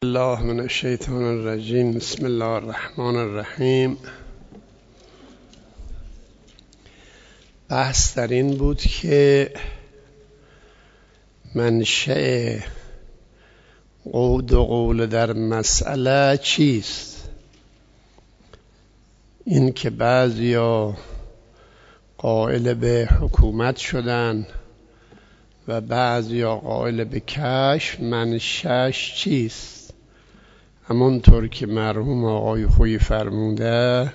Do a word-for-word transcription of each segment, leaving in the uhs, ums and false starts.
الله من الشیطان الرجیم. بسم الله الرحمن الرحیم. بحث در این بود که منشأ قول و قول در مسئله چیست؟ این که بعضیا قائل به حکومت شدن و بعضیا قائل به کشف، منشأش چیست؟ همونطور که مرحوم آقای خویی فرموده،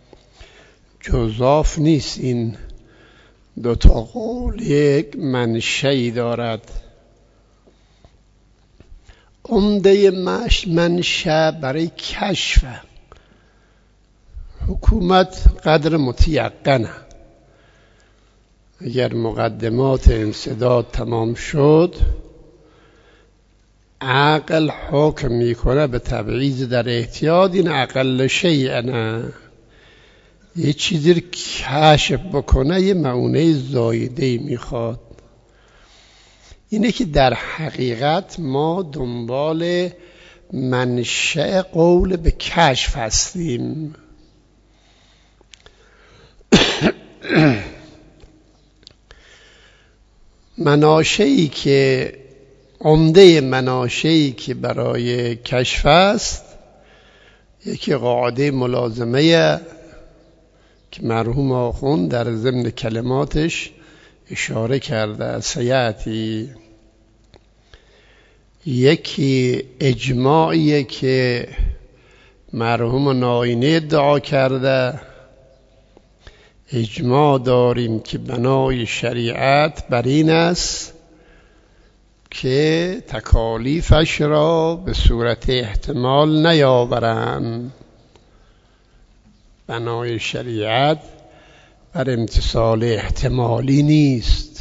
جزاف نیست این دو تا قول یک منشأی دارد. عمده منشأ برای کشف حکومت قدر متیقنه. اگر مقدمات انسداد تمام شد، عقل حکم میکنه به تبعیض در احتیاط. این اقل شیئنه، یه چیزی رو کشف بکنه، یه معونه زایده میخواد. اینه که در حقیقت ما دنبال منشأ قول به کشف هستیم. مناشئی که عمده مناشئی که برای کشف است، یکی قاعده ملازمه که مرحوم آخوند در ضمن کلماتش اشاره کرده، سیاتی. یکی اجماعیه که مرحوم ناینی ادعا کرده. اجماع داریم که بنای شریعت بر این است که تکالیفش را به صورت احتمال نیاورند. بنای شریعت بر امتثال احتمالی نیست،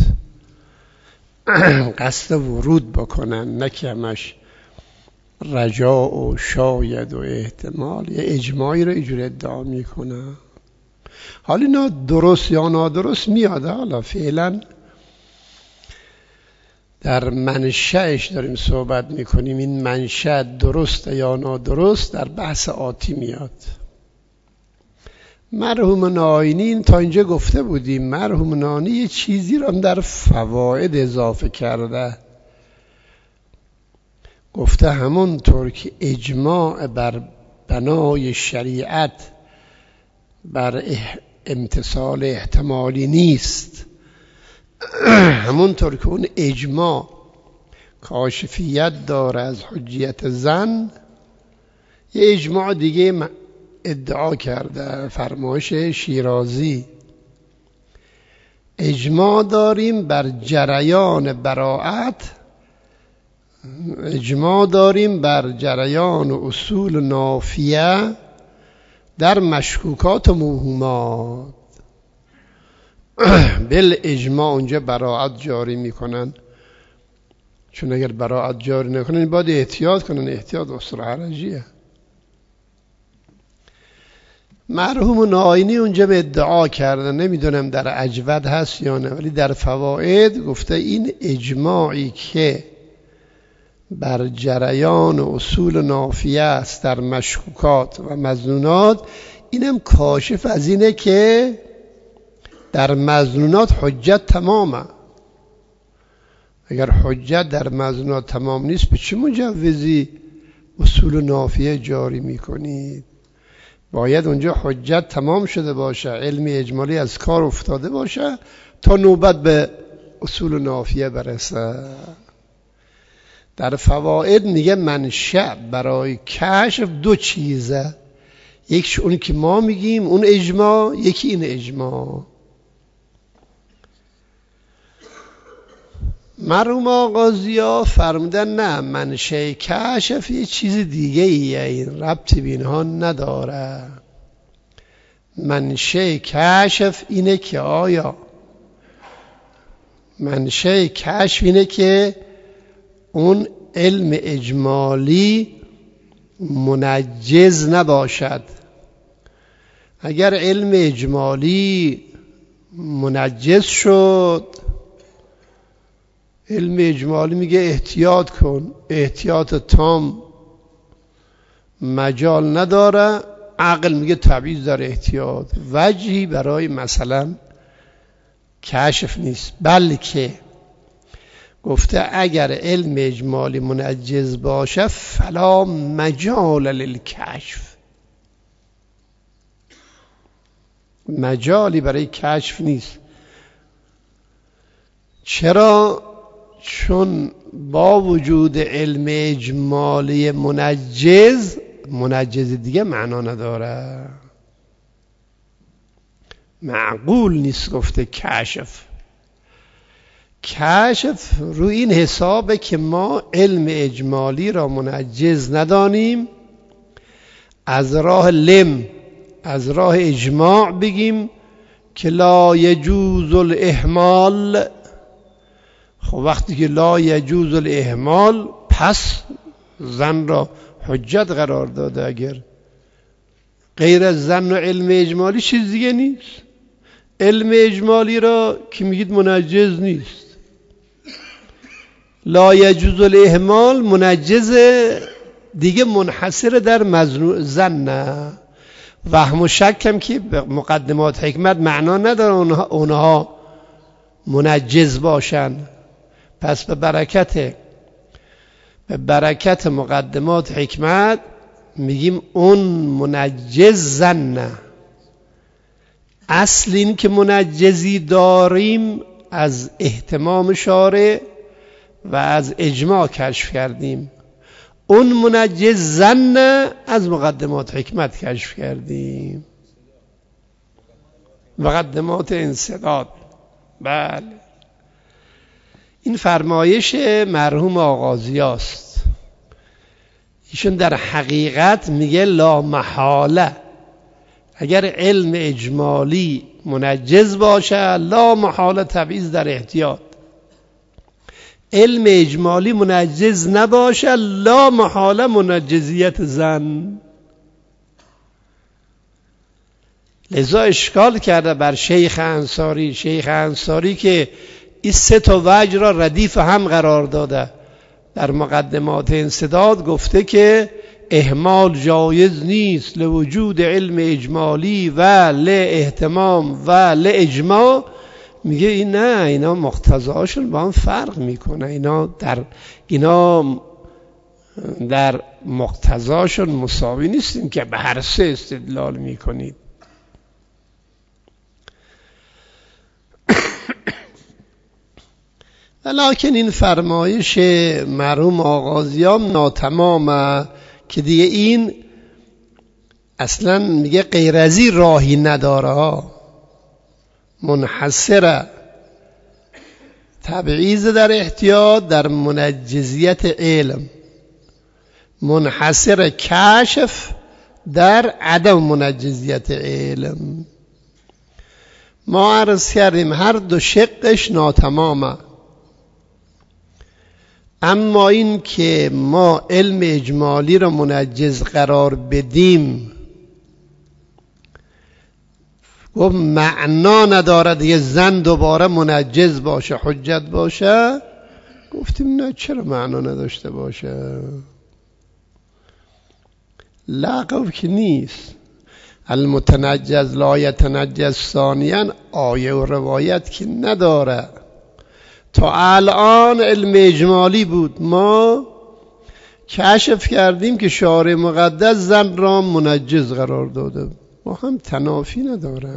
قصد ورود بکنن، نه که همش رجاء و شاید و احتمال. یه اجماعی رو اینجور ادعا میکنن. حالا اینا درست یا نادرست میاد. حالا فعلا در منشأش داریم صحبت میکنیم. این منشأ درست یا نادرست در بحث آتی میاد. مرحوم ناینی تا اینجا گفته بودیم، مرحوم ناینی یه چیزی رو در فواید اضافه کرده. گفته همونطور که اجماع بر بنای شریعت بر امتثال احتمالی نیست، همونطور که اون اجماع کاشفیت داره از حجیت ظن، یه اجماع دیگه ادعا کرده، فرمایش شیرازی. اجماع داریم بر جریان براءت، اجماع داریم بر جریان اصول نافیه در مشکوکات و موهومات. بل اجماع اونجا براءت جاری میکنن، چون اگر براءت جاری نکنن باید احتیاط کنن. احتیاط اصول حرجیه. مرحوم ناینی اونجا به ادعا کرده، نمیدونم در اجود هست یا نه، ولی در فواید گفته این اجماعی که بر جریان اصول نافیه است در مشکوکات و مظنونات، اینم کاشف از اینه که در مظنونات حجت تمامه. اگر حجت در مظنونات تمام نیست، به چه مجوزی اصول نافیه جاری میکنید؟ باید اونجا حجت تمام شده باشه، علم اجمالی از کار افتاده باشه تا نوبت به اصول نافیه برسه. در فواید میگه منشأ برای کشف دو چیزه، یکیش اون که ما میگیم اون اجماع، یکی این اجماع. مرحوم آغازیا فرمودن نه، منشأ کشف یه چیز دیگه ایه، این ربطی به اینها نداره. منشأ کشف اینه که آیا منشأ کشف اینه که اون علم اجمالی منجز نباشد. اگر علم اجمالی منجز شد، علم اجمالی میگه احتیاط کن، احتیاط تام مجال نداره. عقل میگه تبعیض در احتیاط، وجهی برای مثلا کشف نیست، بلکه گفته اگر علم اجمالی منجز باشه فلا مجال للکشف، مجالی برای کشف نیست. چرا؟ چون با وجود علم اجمالی منجز، منجز دیگه معنا نداره، معقول نیست گفته کشف. کشف روی این حسابه که ما علم اجمالی را منجز ندانیم، از راه لم، از راه اجماع بگیم که لا یجوز الاهمال. خب وقتی که لا یجوز الاهمال، پس زن را حجت قرار داده. اگر غیر از زن و علم اجمالی چیز دیگه نیست. علم اجمالی را که میگید منجز نیست. لا یجوز الاهمال منجز دیگه منحصر در مظنون زن نه. وهم و شک هم که مقدمات حکمت معنا نداره اونها, اونها منجز باشن. پس به برکت به برکت مقدمات حکمت میگیم اون منجز زن نه. اصل این که منجزی داریم از اهتمام شارع و از اجماع کشف کردیم، اون منجز زن از مقدمات حکمت کشف کردیم، مقدمات انسداد. بله، این فرمایش مرحوم آغازی است. ایشون در حقیقت میگه لا محاله اگر علم اجمالی منجز باشه لا محاله تبعیض در احتیاط، علم اجمالی منجز نباشه لا محاله منجزیت زن. لذا اشکال کرده بر شیخ انصاری. شیخ انصاری که این سه تا وجه را ردیف هم قرار داده، در مقدمات انسداد گفته که اهمال جایز نیست لوجود علم اجمالی و لاهتمام و لاجماع. میگه این نه، اینا مقتضاشون با هم فرق میکنه، اینا در اینا در مقتضاشون مساوی نیستیم که به هر سه استدلال میکنید. لکن این فرمایش مرحوم آغازیان ناتمامه که دیگه این اصلا میگه غیر از این راهی نداره، منحصره تبعیض در احتیاط در منجزیت علم، منحصر کشف در عدم منجزیت علم. ما عرض کردیم هر دو شقش ناتمامه، اما این که ما علم اجمالی را منجز قرار بدیم گفت معنا نداره دیگه زن دوباره منجز باشه حجت باشه. گفتیم نه، چرا معنا نداشته باشه؟ لغو که نیست. المتنجز لا یتنجز ثانیاً آیه و روایت که نداره. تا الان علم اجمالی بود، ما کشف کردیم که شارع مقدس زن را منجز قرار داده، با هم تنافی نداره.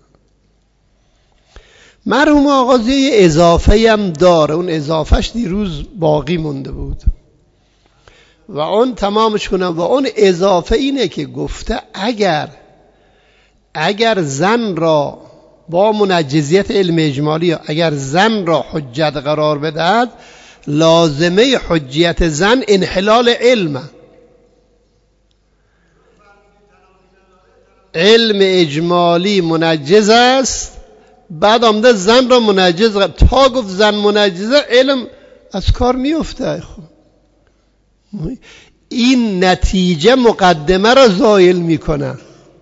مرحوم آغازی اضافه هم داره، اون اضافهش دیروز باقی مونده بود و اون تمامش کنم. و اون اضافه اینه که گفته اگر اگر زن را با منجزیت علم اجمالی اگر زن را حجت قرار بدهد، لازمه حجیت زن انحلال علم. علم اجمالی منجز است، بعد آمده زن را منجز قرار. تا گفت زن منجزه علم از کار میفته. این نتیجه مقدمه را زائل میکنه.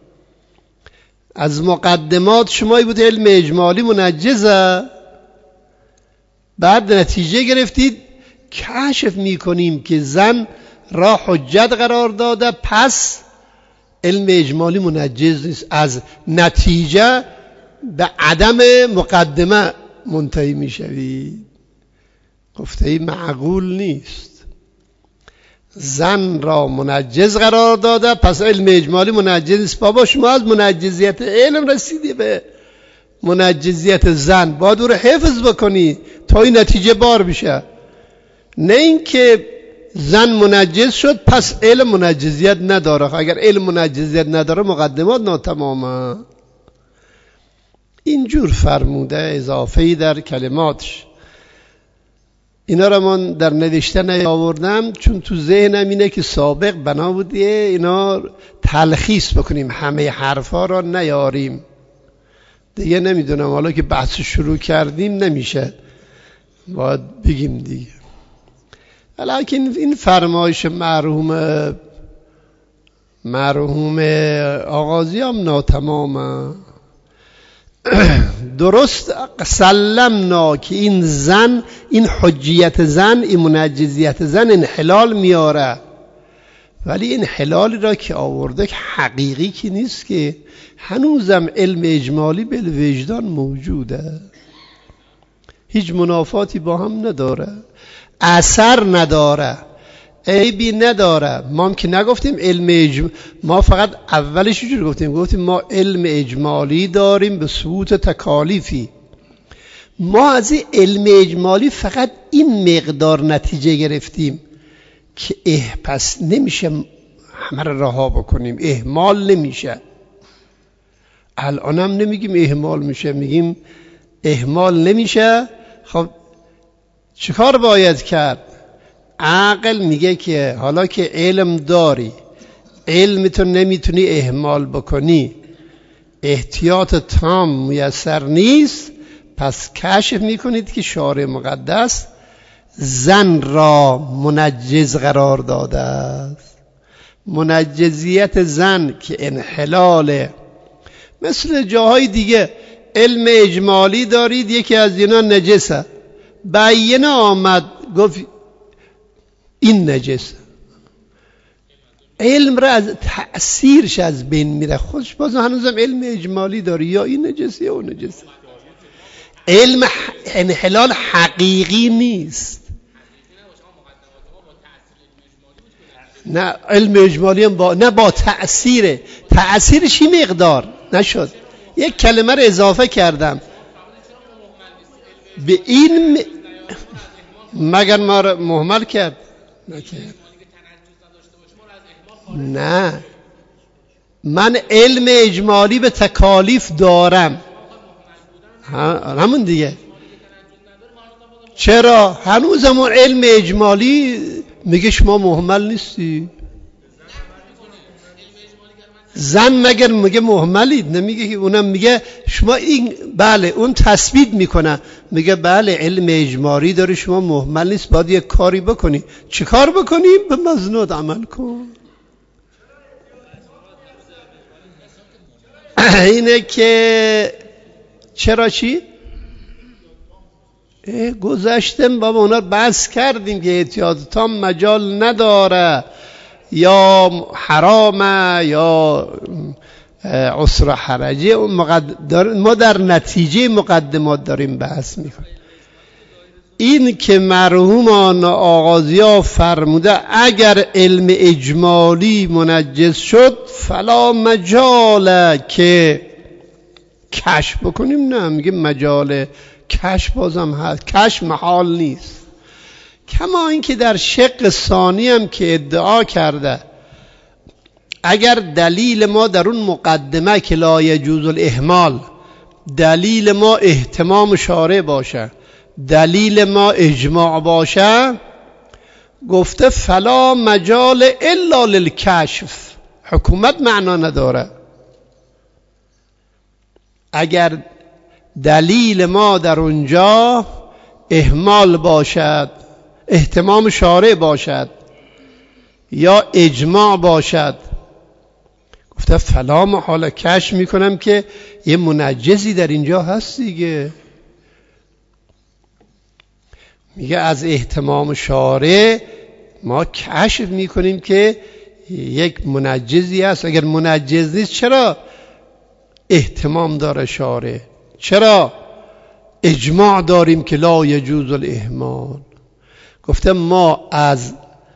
از مقدمات شمایی بود علم اجمالی منجزه، بعد نتیجه گرفتید کشف میکنیم که زن را حجت قرار داده، پس علم اجمالی منجز نیست. از نتیجه به عدم مقدمه منتهی میشوید. گفته ای معقول نیست. زن را منجز قرار داده، پس علم اجمالی منجز نیست. بابا شما از منجزیت علم رسیدی به منجزیت زن، باید او رو حفظ بکنی تا این نتیجه بار بشه، نه اینکه زن منجز شد پس علم منجزیت نداره. اگر علم منجزیت نداره مقدمات ناتمامه. اینجور فرموده، اضافه‌ای در کلماتش. اینا را من در نوشته نیاوردم چون تو ذهنم اینه که سابق بنا بودیه اینا تلخیص بکنیم، همه حرفا را نیاریم دیگه. نمیدونم حالا که بحث شروع کردیم نمیشه، باید بگیم دیگه. ولیکن این فرمایش مرحوم مرحوم آغازی هم ناتمامه. درست سلمنا که این زن، این حجیت زن، این منجزیت زن انحلال میاره، ولی این حلالی را که آورده که حقیقی که نیست، که هنوزم علم اجمالی بالوجدان موجوده، هیچ منافاتی با هم نداره، اثر نداره، عیبی نداره. ما هم که نگفتیم علم اجمالی، ما فقط اولش جور گفتیم گفتیم ما علم اجمالی داریم به ثبوت تکالیفی. ما از این علم اجمالی فقط این مقدار نتیجه گرفتیم که اه پس نمیشه همه رو رها بکنیم، اهمال نمیشه. الانم نمیگیم اهمال میشه، میگیم اهمال نمیشه. خب چیکار باید کرد؟ عقل میگه که حالا که علم داری، علمتو نمیتونی اهمال بکنی، احتیاط تام میسر نیست، پس کشف میکنید که شارع مقدس زن را منجز قرار داده است. منجزیت زن که انحلاله. مثل جاهای دیگه علم اجمالی دارید یکی از اینا نجسه، بیانه آمد گفت این نجسه، علم را از تأثیرش از بین میره. خودش باز هنوزم علم اجمالی داری، یا این نجسه یا اون نجسه. علم انحلال حقیقی نیست. نه علم اجمالی هم با نه با تأثیره. تأثیرش این مقدار نشد. یک کلمه رو اضافه کردم به این م... مگر ما رو مهمل کرد؟ نکرد. نه، من علم اجمالی به تکالیف دارم. همون دیگه. چرا؟ هنوزمون علم اجمالی میگه شما مهمل نیستی. زن مگر میگه مهملید؟ نمیگه که اونم میگه شما این، بله اون تثبیت میکنه، میگه بله علم اجمالی داره شما مهمل نیست، باید یک کاری بکنی. چه کار بکنیم؟ به مزنود عمل کن. اینه که چرا چی؟ گذشتم بابا، اونا بحث کردیم که احتیاط تام مجال نداره، یا حرامه یا عسر حرجه. ما در نتیجه مقدمات داریم بحث میکنیم. این که مرحومان آغازی ها فرموده اگر علم اجمالی منجز شد فلا مجال که کشف بکنیم، نه میگه مجال کشف بازم هست، کشف محال نیست. کما اینکه در شق ثانی هم که ادعا کرده اگر دلیل ما در اون مقدمه که لا یجوز الاهمال دلیل ما اهتمام شارع باشه، دلیل ما اجماع باشه، گفته فلا مجال الا للکشف. حکومت معنا نداره. اگر دلیل ما در اونجا اهمال باشد، اهتمام شارع باشد یا اجماع باشد، گفته فلا محاله کشف میکنم که یه منجزی در اینجا هست دیگه. میگه از اهتمام شارع ما کشف میکنیم که یک منجزی هست. اگر منجز نیست چرا اهتمام داره شارع؟ چرا اجماع داریم که لا یجوز الاهمال؟ گفتم ما از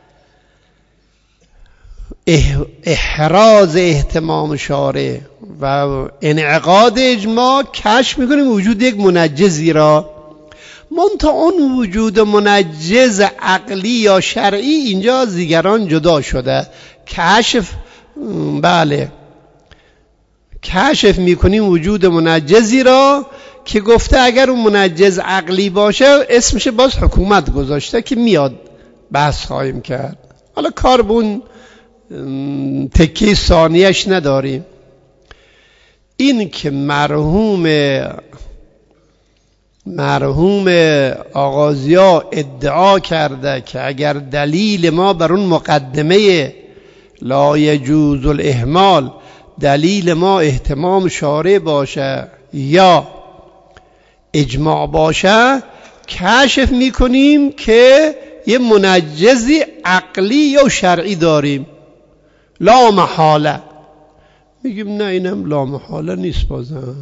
احراز اهتمام شارع و انعقاد اجماع کشف میکنیم وجود یک منجزی را. منتها اون وجود منجز عقلی یا شرعی اینجا از دیگران جدا شده. کشف بله کشف میکنیم وجود منجزی را که گفته اگر اون منجز عقلی باشه اسمش باز حکومت گذاشته که میاد بحث خواهیم کرد. حالا کار به اون تکی ثانیش نداریم. این که مرحوم مرحوم آغازیا ادعا کرده که اگر دلیل ما بر اون مقدمه لا یجوز الاهمال دلیل ما اهتمام شارع باشه یا اجماع باشه، کشف میکنیم که یه منجزی عقلی یا شرعی داریم لا محاله. میگیم نه اینم لا محاله نیست. بازم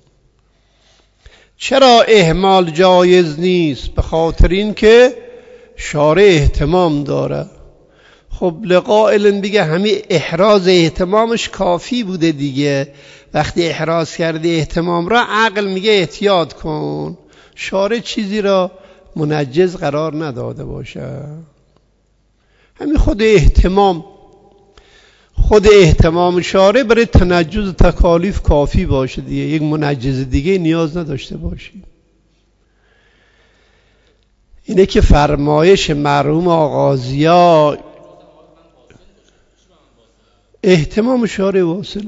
چرا اهمال جایز نیست؟ به خاطر این که شارع اهتمام داره. خب لقائل دیگه همین احراز اهتمامش کافی بوده دیگه. وقتی احراز کرده اهتمام را عقل میگه احتیاط کن. شارع چیزی را منجز قرار نداده باشه. همین خود اهتمام خود اهتمام شارع برای تنجز تکالیف کافی باشه دیگه. یک منجز دیگه نیاز نداشته باشی. اینه که فرمایش مرحوم آغازیا اهتمام شارع واصل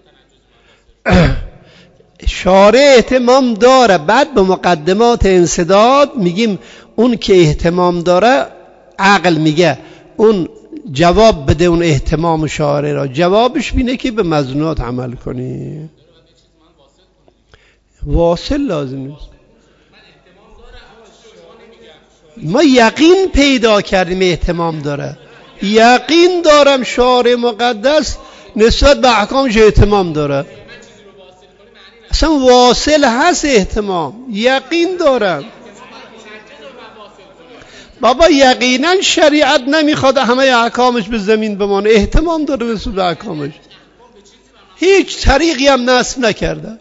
شارع اهتمام داره. بعد به مقدمات انسداد میگیم اون که اهتمام داره عقل میگه اون جواب بده اون اهتمام شارع را. جوابش بینه که به مظنونات عمل کنی. واصل لازم نیست. ما یقین پیدا کردیم اهتمام داره. یقین دارم شارع مقدس نسبت به احکامش اهتمام داره. اصلا واصل هست اهتمام. یقین دارم. بابا یقینا شریعت نمیخواد همه احکامش به زمین بمانه. اهتمام داره نسبت به احکامش. هیچ طریقی هم نصب نکرده.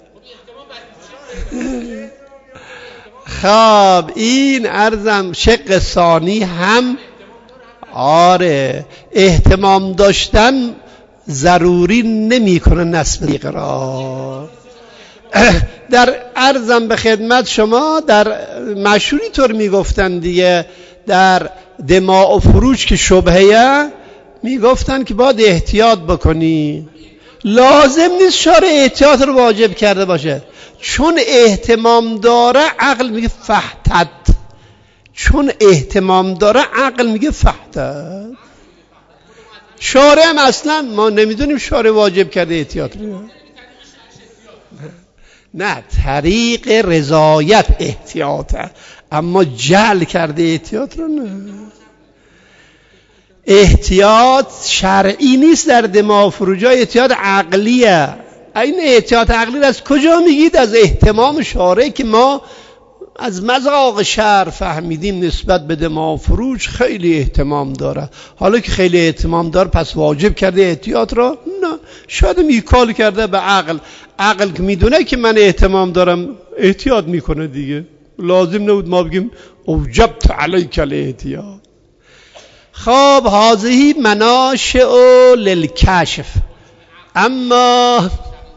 خب این عرضم شق ثانی هم آره اهتمام داشتن ضروری نمی کنه نصب اقرار. در عرضم به خدمت شما در مشهوری طور می گفتن دیگه، در دماء و فروج که شبهه می گفتن که باید احتیاط بکنی. لازم نیست شارع احتیاط رو واجب کرده باشه. چون اهتمام داره عقل میگه فحتت. چون اهتمام داره عقل میگه فحتت. شارع هم اصلا ما نمیدونیم شارع واجب کرده احتیاط رو. نه طریق رضایت احتیاطه، اما جعل کرده احتیاط رو نه. احتیاط شرعی نیست در دماء و فروجا، احتیاط عقلیه. این احتیاط عقلی از کجا میگید؟ از اهتمام شارع که ما از مذاق شرع فهمیدیم نسبت به دماء و فروج خیلی اهتمام داره. حالا که خیلی اهتمام داره پس واجب کرده احتیاط را؟ نه، شاید میکال کرده به عقل. عقل که میدونه که من اهتمام دارم احتیاط میکنه دیگه. لازم نبود ما بگیم اوجبت علیک الاحتیاط. خب هذه مناشئ للکشف. اما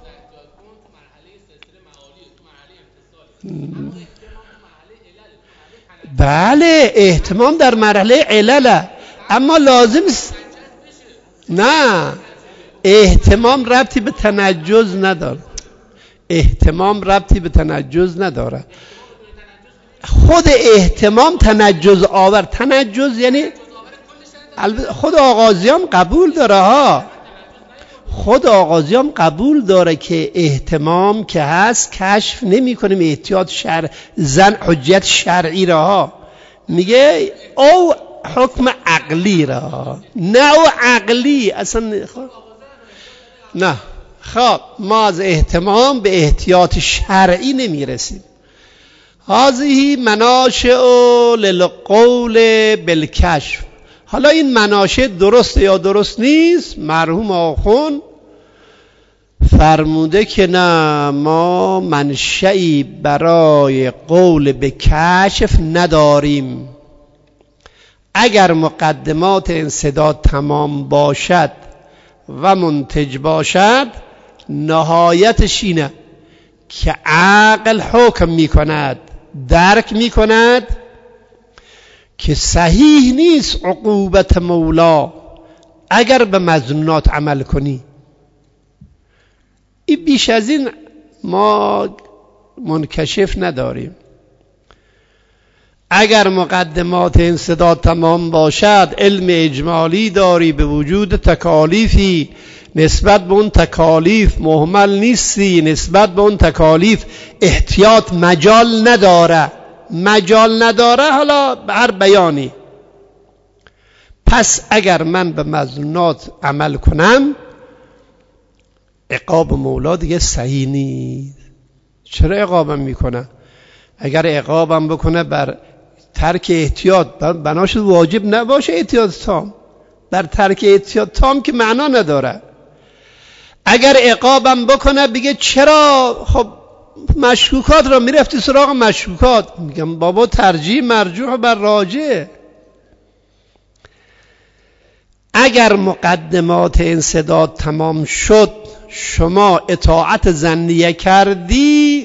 بله اهتمام در مرحله علله، اما لازم است نه، اهتمام ربطی به تنجز نداره. اهتمام ربطی به تنجز نداره. خود اهتمام تنجز آور. تنجز یعنی خود آغازیان قبول داره ها. خود آغازیان قبول داره که اهتمام که هست کشف نمی کنیم احتیاط شرع زن حجت شرعی را ها. میگه او حکم عقلی را، نه و عقلی اصلا. خب نه، خب ما از اهتمام به احتیاط شرعی نمی رسیم. هذه مناشئ للقول بالکشف. حالا این مناشئ درست یا درست نیست؟ مرحوم آخوند فرموده که نه، ما منشئی برای قول به کشف نداریم. اگر مقدمات انسداد تمام باشد و منتج باشد، نهایتش اینه که عقل حکم می کند، درک می کند که صحیح نیست عقوبت مولا اگر به مظنونات عمل کنی. این بیش از این ما منکشف نداریم. اگر مقدمات انسداد تمام باشد، علم اجمالی داری، به وجود تکالیفی، نسبت به اون تکالیف مهمل نیستی، نسبت به اون تکالیف احتیاط مجال نداره، مجال نداره حالا به هر بیانی. پس اگر من به مظنونات عمل کنم، عقاب مولا دیگه صحیح نیست. چرا عقابم میکنه؟ اگر عقابم بکنه بر ترک احتیاط، بناش واجب نباشه احتیاط تام، بر ترک احتیاط تام که معنا نداره. اگر عقابم بکنه بگه چرا خب مشکوکات را میرفتی سراغ مشکوکات، میگم بابا ترجیح مرجوح بر راجح. اگر مقدمات انسداد تمام شد، شما اطاعت ظنیه کردی،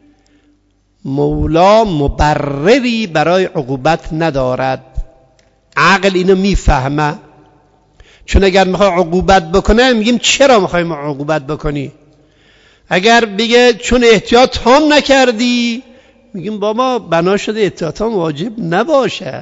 مولا مبرری برای عقوبت ندارد. عقل اینو میفهمه. چون اگر میخوای عقوبت بکنه میگیم چرا میخوای عقوبت بکنی؟ اگر بگه چون احتیاط تام نکردی، میگیم بابا بنا شده احتیاط تام واجب نباشه.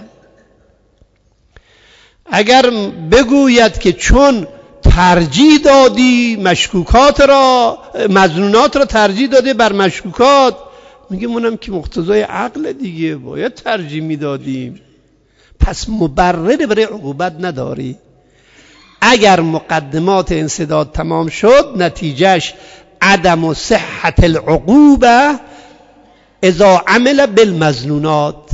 اگر بگوید که چون ترجیح دادی مشکوکات را، مظنونات را ترجیح داده بر مشکوکات، میگیم اونم که مقتضای عقل دیگه، باید ترجیح میدادیم. پس مبرر برای عقوبت نداری. اگر مقدمات انسداد تمام شد، نتیجهش عدم و صحت العقوبه اذا عمل بالمظنونات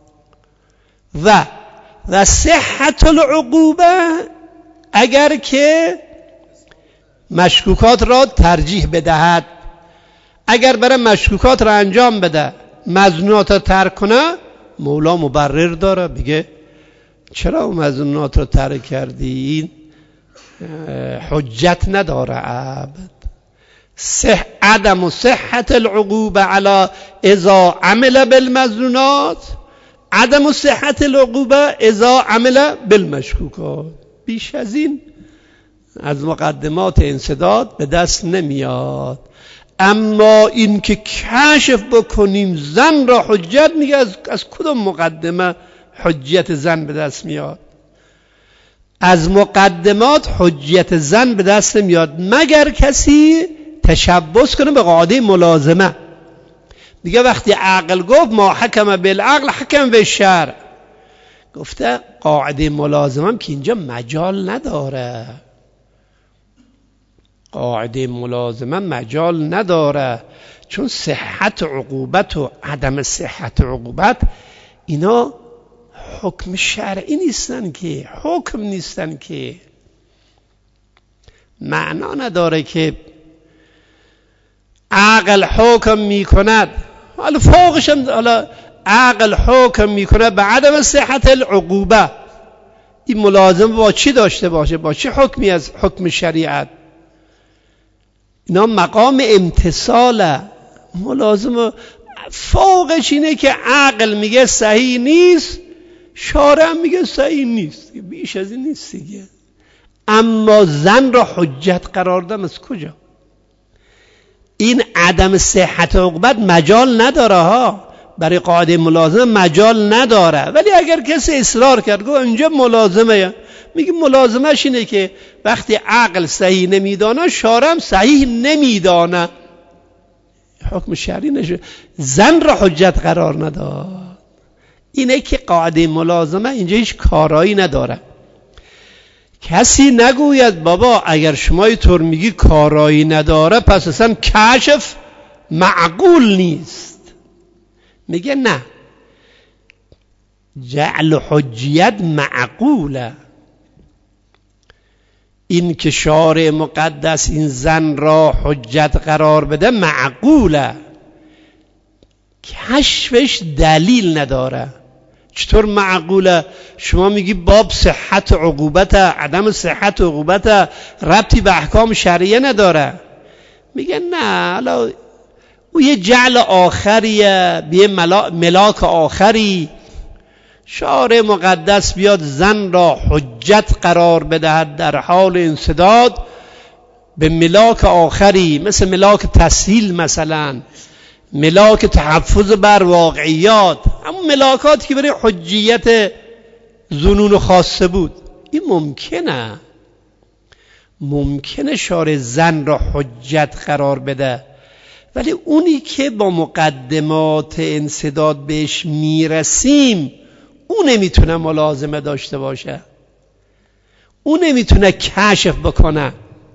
و و صحت العقوبه اگر که مشکوکات را ترجیح بدهد. اگر برای مشکوکات را انجام بده، مظنونات را ترک کنه، مولا مبرر داره، بگه چرا مظنونات را ترک کردی؟ این حجت نداره عبد. صح عدم و صحت العقوبه علی اذا عمل بالمظنونات، عدم و صحت العقوبه اذا عمل بالمشکوکات. بیش از این از مقدمات انسداد به دست نمیاد. اما این که کشف بکنیم زن را حجت، میگه از, از کدوم مقدمه حجت زن به دست میاد؟ از مقدمات حجت زن به دست میاد مگر کسی تشبث کنه به قاعده ملازمه. دیگه وقتی عقل گفت ما حکم بالعقل حکم بالشرع، گفته قاعده ملازمه هم که اینجا مجال نداره، قاعده ملازمه مجال نداره، چون صحت عقوبت و عدم صحت عقوبت اینا حکم شرعی نیستن که، حکم نیستن که. معنا نداره که عقل حکم میکند، حالا فوقش هم حالا عقل حکم میکنه به عدم صحت العقوبه، این ملازم با چی داشته باشه؟ با چه حکمی از حکم شریعت؟ اینا مقام امتصاله. ملازم فوقش اینه که عقل میگه صحیح نیست، شارع میگه صحیح نیست، بیش از این نیست دیگه. اما زن را حجت قرار دادن از کجا؟ این عدم صحت عقوبت مجال نداره ها، برای قاعده ملازمه مجال نداره. ولی اگر کسی اصرار کرد گفت اینجا ملازمه، میگه ملازمش اینه که وقتی عقل صحیح نمیدانه، شارع صحیح نمیدانه، حکم شرعی نشه. زن را حجت قرار نداد. اینه که قاعده ملازمه اینجا هیچ کارایی نداره. کسی نگوید بابا اگر شما اینطور میگی کارایی نداره پس اصلا کشف معقول نیست. میگه نه، جعل حجیت معقوله. این که شارع مقدس این زن را حجت قرار بده معقوله، کشفش دلیل نداره. چطور معقوله؟ شما میگی باب صحت عقوبت، عدم صحت عقوبت ربطی به احکام شرعیه نداره. میگه نه، حالا او یه جعل آخریه، به ملاک آخری. شارع مقدس بیاد زن را حجت قرار بدهد در حال انسداد به ملاک آخری، مثل ملاک تسهیل، مثلا ملاک تحفظ بر واقعیات، همون ملاکاتی که برای حجیت ظنون خاصه بود. این ممکنه ممکنه شارع زن را حجت قرار بده، ولی اونی که با مقدمات انسداد بهش میرسیم اون نمیتونه ملازمه داشته باشه، اون نمیتونه کشف بکنه.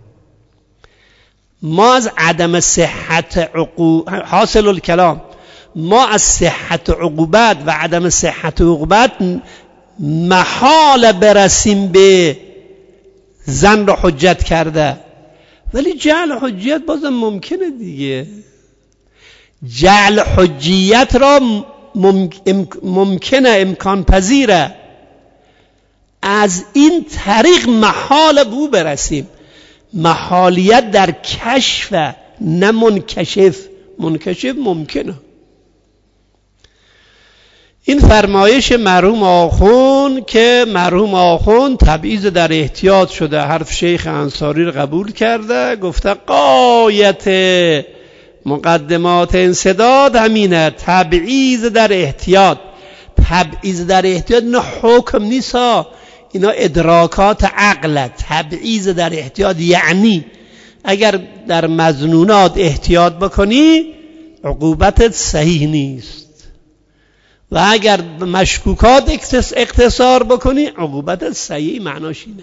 ما از عدم صحت عقوبت، حاصل الکلام، ما از صحت عقوبت و عدم صحت عقوبت محال برسیم به زن را حجت کرده، ولی جعل حجیت بازم ممکنه دیگه. جعل حجیت را ممکنه، امکان پذیره، از این طریق محال به او برسیم. محالیت در کشف نه منکشف. منکشف ممکنه. این فرمایش مرحوم آخون که مرحوم آخون تبعیض در احتیاط شده، حرف شیخ انصاری رو قبول کرده، گفته قایت مقدمات انسداد همینه، تبعیض در احتیاط. تبعیض در احتیاط اینا حکم نیست ها، اینا ادراکات عقل. تبعیض در احتیاط یعنی اگر در مظنونات احتیاط بکنی عقوبتت صحیح نیست، و اگر مشکوکات اقتصار بکنی عقوبتت صحیح. معناش اینه.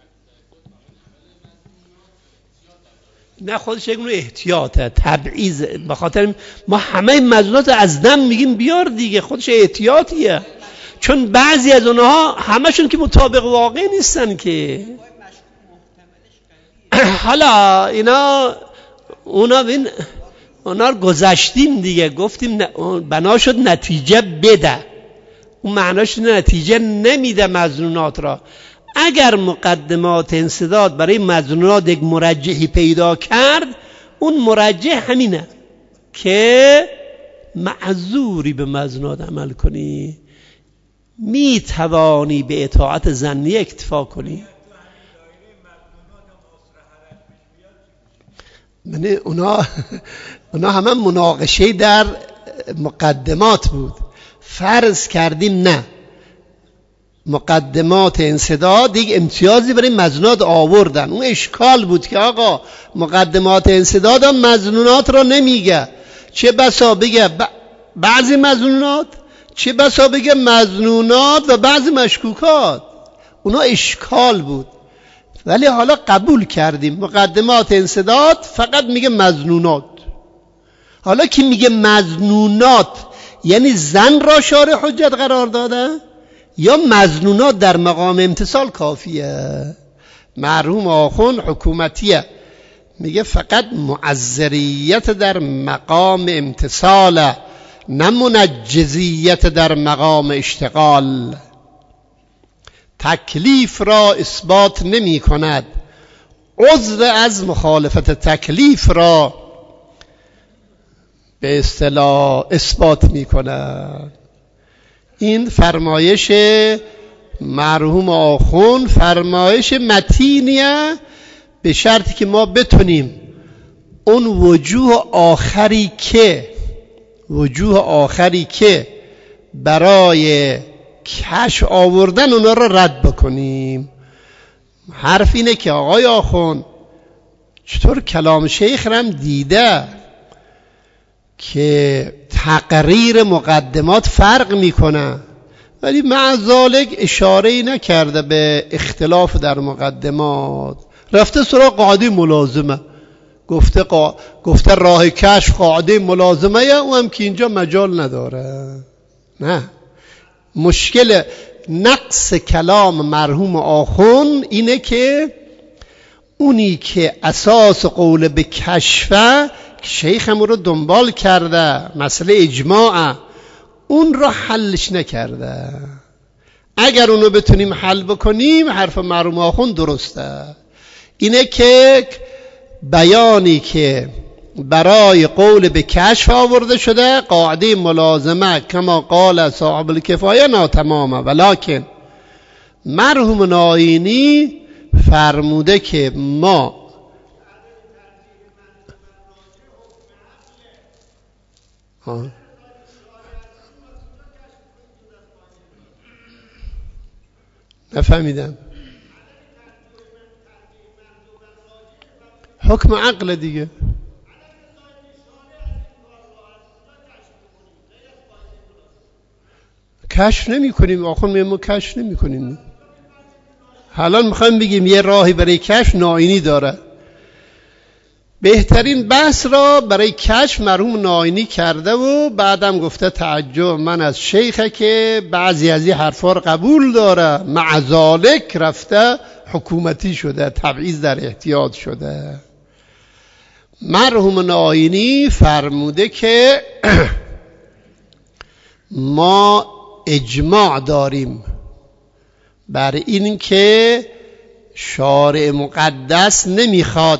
نه، خودش یک نوع احتیاطه، تبعیض. به خاطر ما همه مظنونات از دم میگیم بیار دیگه، خودش احتیاطیه، چون بعضی از اونها همشون که مطابق واقع نیستن که. حالا اینا اونا بین اونا رو گذشتیم دیگه، گفتیم بنا شد نتیجه بده. اون معناش نتیجه نمیده مظنونات را. اگر مقدمات انسداد برای مظنونات یک مرجحی پیدا کرد، اون مرجح همینه که معذوری به مظنونات عمل کنی، می توانی به اطاعت ظنی اکتفا کنی. من اونا اونا همه مناقشه در مقدمات بود. فرض کردیم نه، مقدمات انسداد یک امتیازی برای مظنونات آوردن. اون اشکال بود که آقا مقدمات انسداد هم مظنونات را نمیگه، چه بسا بگه بعضی مظنونات، چه بسا بگه مظنونات و بعضی مشکوکات. اونا اشکال بود، ولی حالا قبول کردیم مقدمات انسداد فقط میگه مظنونات. حالا که میگه مظنونات یعنی زن را شارع حجت قرار داده یا مظنونات در مقام امتصال کافیه؟ مرحوم آخون حکومتیه، میگه فقط معذریت در مقام امتصال، نه منجزیت در مقام اشتغال. تکلیف را اثبات نمی کند، عذر از مخالفت تکلیف را به اصطلاح اثبات می کند. این فرمایش مرحوم آخون فرمایش متینیه، به شرطی که ما بتونیم اون وجوه آخری که وجوه آخری که برای کشف آوردن اونا را رد بکنیم. حرف اینه که آقای آخون چطور کلام شیخ رم دیده که تقریر مقدمات فرق میکنه. ولی مع ذالک اشاره نکرده به اختلاف در مقدمات. رفته سراغ قاعده ملازمه، گفته قا... گفته راه کشف قاعده ملازمه یا او هم که اینجا مجال نداره. نه، مشکل نقص کلام مرحوم آخوند اینه که اونی که اساس قول به کشفه شیخ هم رو دنبال کرده، مسئله اجماع، اون رو حلش نکرده. اگر اونو بتونیم حل بکنیم حرف مرحوم آخوند درسته. اینه که بیانی که برای قول به کشف آورده شده قاعده ملازمه کما قال صاحب الکفایه ناتمامه، ولکن مرحوم ناینی فرموده که ما ها نفهمیدم. حکم عقل دیگه. کشف نمی کنیم. آخون میگه ما کشف نمی کنیم. حالا میخوایم بگیم یه راهی برای کشف ناینی داره. بهترین بحث را برای کشف مرحوم ناینی کرده و بعدم گفته تعجب من از شیخه که بعضی از این حرفا رو قبول داره، مع ذالک رفته حکومتی شده، تبعیض در احتیاط شده. مرحوم ناینی فرموده که ما اجماع داریم بر این که شارع مقدس نمیخواد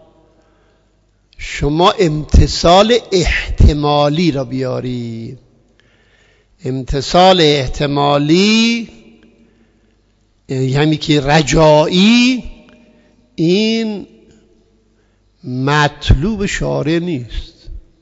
شما امتصال احتمالی را بیاری. امتصال احتمالی یعنی همین که رجایی، این مطلوب شارع نیست.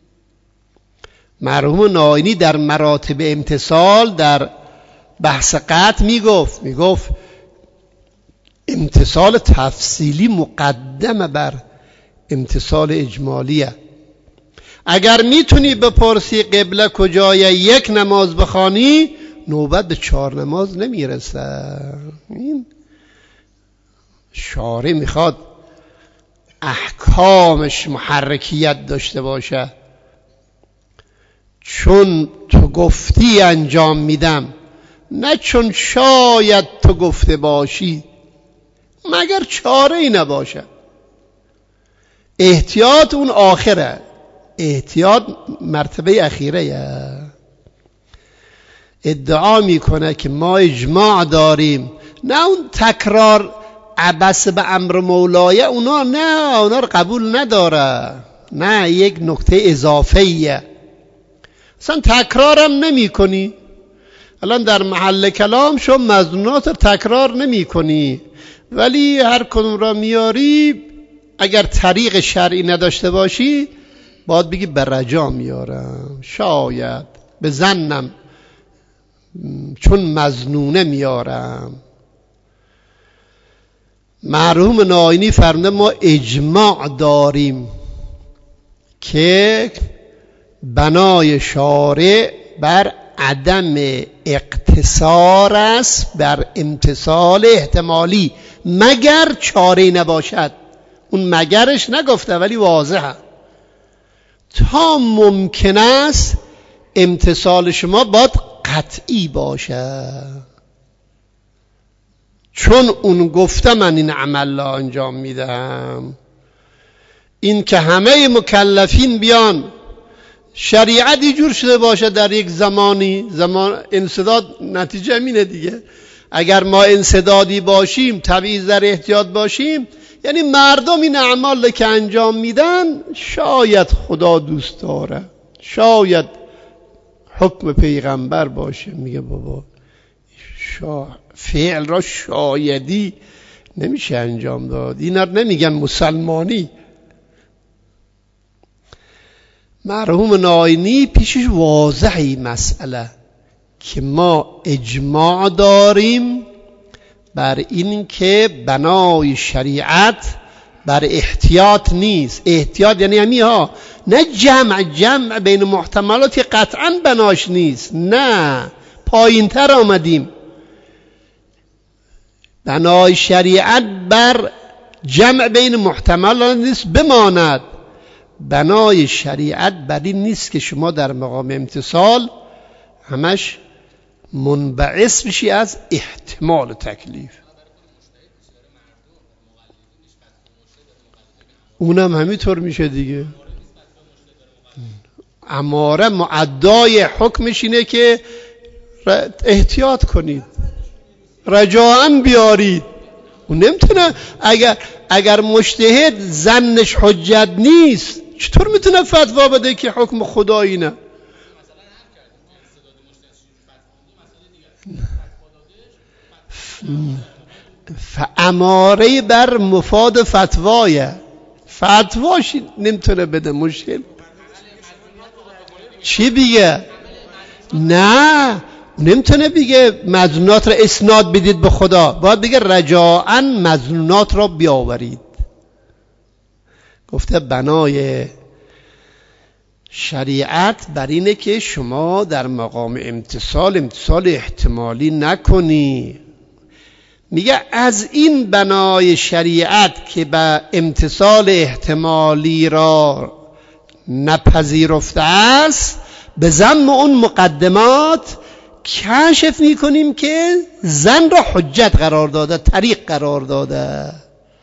مرحوم ناینی در مراتب امتصال در بحث قطع میگفت میگفت امتصال تفصیلی مقدمه بر امتصال اجمالیه. اگر میتونی بپرسی قبله کجای یک نماز بخوانی نوبت به چهار نماز نمیرسه. این شارع میخواد احکامش محرکیت داشته باشه. چون تو گفتی انجام میدم، نه چون شاید تو گفته باشی، مگر چاره ای نباشه. احتیاط اون آخره، احتیاط مرتبه اخیره. ادعا میکنه که ما اجماع داریم، نه اون تکرار عبس به امر مولایه، اونا نه، اونا رو قبول نداره. نه، یک نکته اضافیه. اصلا تکرارم نمی کنی. الان در محل کلام شو مظنونات رو تکرار نمی کنی، ولی هر کدوم را میاری اگر طریق شرعی نداشته باشی باید بگی به رجا میارم، شاید به ظنم، چون مظنونه میارم. مرحوم ناینی فرموده ما اجماع داریم که بنای شارع بر عدم اقتصار است بر امتصال احتمالی، مگر چاره نباشد. اون مگرش نگفته ولی واضحه. تا ممکن است امتصال شما باید قطعی باشه، چون اون گفته من این عمل را انجام میدم. این که همه مکلفین بیان شریعتی جور شده باشه در یک زمانی، زمان انسداد، نتیجه همینه دیگه. اگر ما انسدادی باشیم، تبعیض در احتیاط باشیم، یعنی مردم این اعمال که انجام میدن شاید خدا دوست داره، شاید حکم پیغمبر باشه. میگه بابا شا... فعل را شایدی نمیشه انجام داد. اینا نمیگن مسلمانی. مرحوم ناینی پیشش واضحی مسئله که ما اجماع داریم بر این که بنای شریعت بر احتیاط نیست. احتیاط یعنی همی ها، نه جمع جمع بین محتملات که قطعا بناش نیست، نه، پایین تر آمدیم. بنای شریعت بر جمع بین محتملات نیست بماند. بنای شریعت بر این نیست که شما در مقام امتثال همش منبعث بشی از احتمال تکلیف. اونم همینطور میشه دیگه. اماره معدای حکمش اینه که احتیاط کنید، رجاءً بیارید. اون نمیتونه اگر اگر مجتهد ظنش حجت نیست چطور میتونه فتوا بده که حکم خدایی نه؟ اماره بر مفاد فتوایه، فتواش نمیتونه بده. مشکل چی بگه؟ نه نمیتونه بگه مظنونات را اسناد بدید به خدا، باید بگه رجاءً مظنونات را بیاورید. گفته بنای شریعت بر اینه که شما در مقام امتثال امتثال احتمالی نکنی. میگه از این بنای شریعت که به امتثال احتمالی را نپذیرفته است، به ضمن اون مقدمات کشف میکنیم که زن را حجت قرار داده، طریق قرار داده.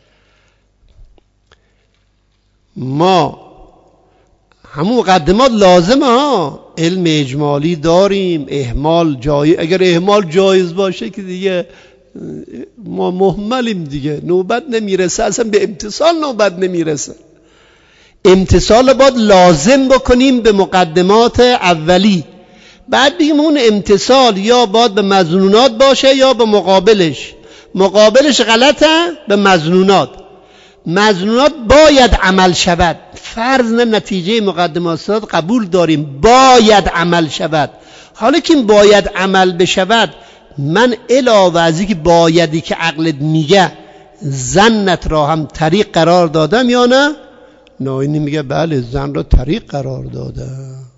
ما همون مقدمات لازمه ها. علم اجمالی داریم، اهمال جایز، اگر اهمال جایز باشه که دیگه ما مهملیم دیگه، نوبت نمیرسه، اصلا به امتثال نوبت نمیرسه. امتثال باید لازم بکنیم به مقدمات اولی، بعد بگیم اون امتثال یا باید به مظنونات باشه یا به مقابلش. مقابلش غلطه، به مظنونات. مظنونات باید عمل شود، فرض نه نتیجه مقدمات قبول داریم، باید عمل شود. حالا که باید عمل بشود، من علاوه از اینکه بایدی که عقلت میگه زنت را هم طریق قرار دادم یا نه؟ نه، این میگه بله زن را طریق قرار داده.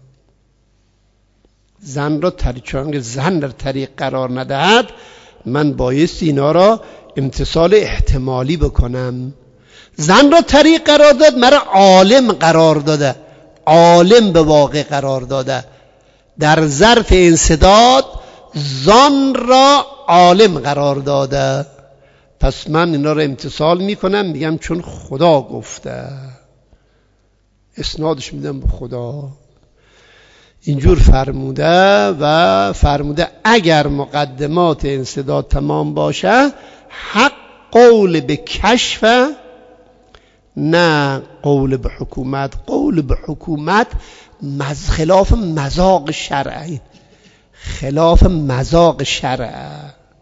زن را طریق، چون زن را طریق قرار ندهد من بایستی اینا را امتثال احتمالی بکنم. زن را طریق قرار داد، مرا عالم قرار داده، عالم به واقع قرار داده. در ظرف انسداد زن را عالم قرار داده، پس من اینا را امتثال میکنم، میگم چون خدا گفته، اسنادش میدم به خدا. اینجور فرموده و فرموده اگر مقدمات انسداد تمام باشه حق قول به کشف، نه قول به حکومت. قول به حکومت مز خلاف مذاق شرعی، خلاف مذاق شرع.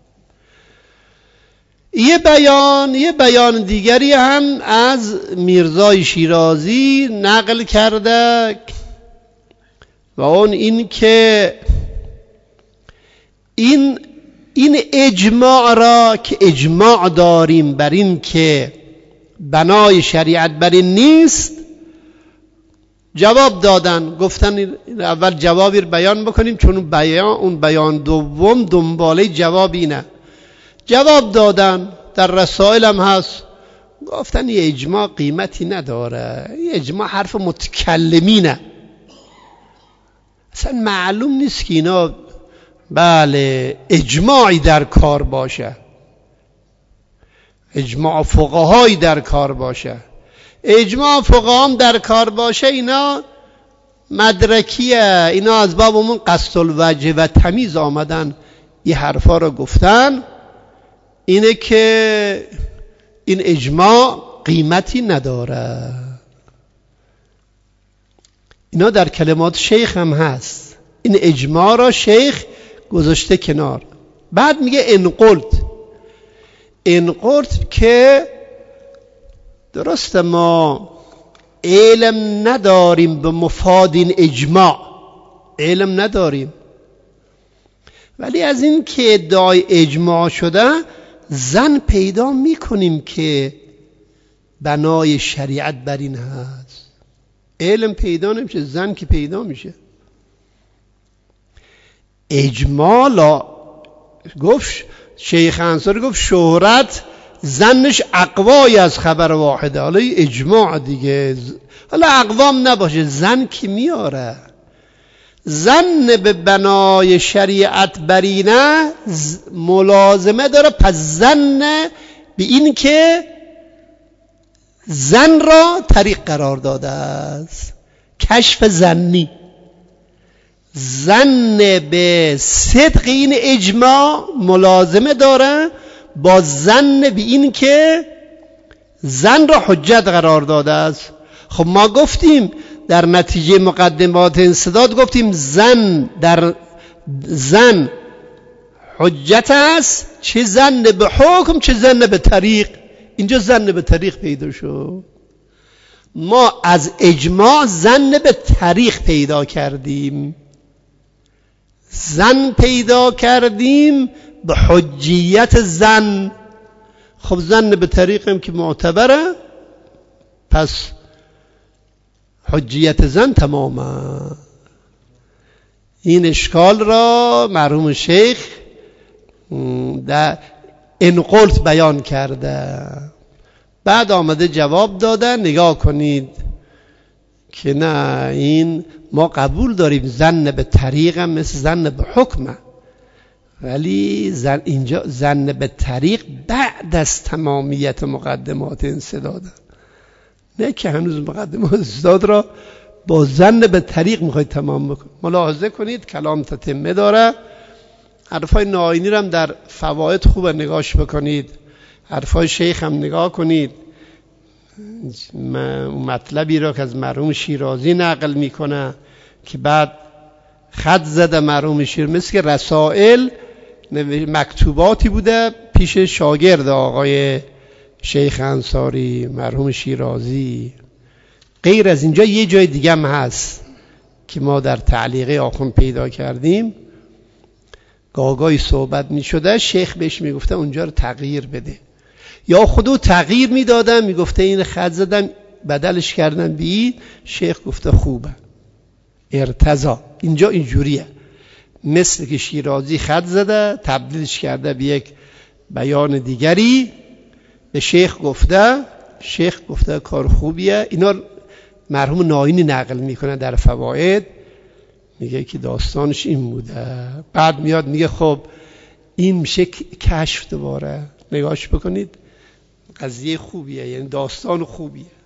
یه بیان یه بیان دیگری هم از میرزای شیرازی نقل کرده و اون این که این این اجماع را که اجماع داریم بر این که بنای شریعت بر این نیست، جواب دادن. گفتن اول جوابی رو بیان بکنیم چون بیان اون بیان دوم دنباله جواب اینه. جواب دادن، در رسائل هم هست. گفتن یه اجماع قیمتی نداره، یه اجماع حرف متکلمینه، اصلا معلوم نیست که اینا بله اجماعی در کار باشه، اجماع فقهایی در کار باشه. اجماع فقها هم در کار باشه اینا مدرکیه، اینا از باب اون قصد الوجه و تمیز آمدن یه حرفا رو گفتن، اینه که این اجماع قیمتی نداره. اینا در کلمات شیخ هم هست، این اجماع را شیخ گذاشته کنار. بعد میگه انقلت انقلت که درسته ما علم نداریم به مفاد این اجماع، علم نداریم، ولی از این که ادعای اجماع شده زن پیدا میکنیم که بنای شریعت بر این هست. علم پیدا نمیشه، زن که پیدا میشه. اجمالا گفت شیخ انصاری گفت شهرت زنش اقوای از خبر واحده. حالا اجماع دیگه، حالا اقوام نباشه، زن کی میاره؟ زن به بنای شریعت برینه ملازمه داره. پس زن به این که زن را طریق قرار داده است، کشف زنی. زن به صدق این اجماع ملازمه داره با زن به این که زن را حجت قرار داده است. خب ما گفتیم در نتیجه مقدمات انسداد، گفتیم زن در زن حجت است، چه زن به حکم چه زن به طریق. اینجا زن به طریق پیدا شد. ما از اجماع زن به طریق پیدا کردیم، زن پیدا کردیم به حجیت زن. خب زن به طریق هم که معتبره، پس حجیت زن تمامه. این اشکال را مرحوم شیخ در انقلت بیان کرده. بعد آمده جواب داده. نگاه کنید که نه، این ما قبول داریم زن به طریق هم مثل زن به حکمه، ولی زن اینجا زن به طریق بعد از تمامیت مقدمات انسداده، نه که هنوز مقدمات انسداد را با زن به طریق میخواید تمام بکنید. ملاحظه کنید کلام تتمه داره. حرفای ناینی رو هم در فواید خوب نگاش بکنید، حرفای شیخ هم نگاه کنید. مطلبی را که از مرحوم شیرازی نقل میکنه که بعد خط زده مرحوم شیر، مثل که رسائل مکتوباتی بوده پیش شاگرد آقای شیخ انصاری مرحوم شیرازی. غیر از اینجا یه جای دیگه هم هست که ما در تعلیقه آخوند پیدا کردیم. گاگای صحبت می شده، شیخ بهش می گفته اونجا رو تغییر بده، یا خودو تغییر می دادن، می گفته این خط زدن بدلش کردن بی. شیخ گفته خوبه ارتضا. اینجا اینجوریه، مثل که شیرازی خط زده تبدیلش کرده به یک بیان دیگری، به شیخ گفته، شیخ گفته کار خوبیه. اینا مرحوم ناینی نقل میکنه در فواید، میگه که داستانش این بوده. بعد میاد میگه خب این میشه کشف. دوباره نگاش بکنید، قضیه خوبیه، یعنی داستان خوبیه.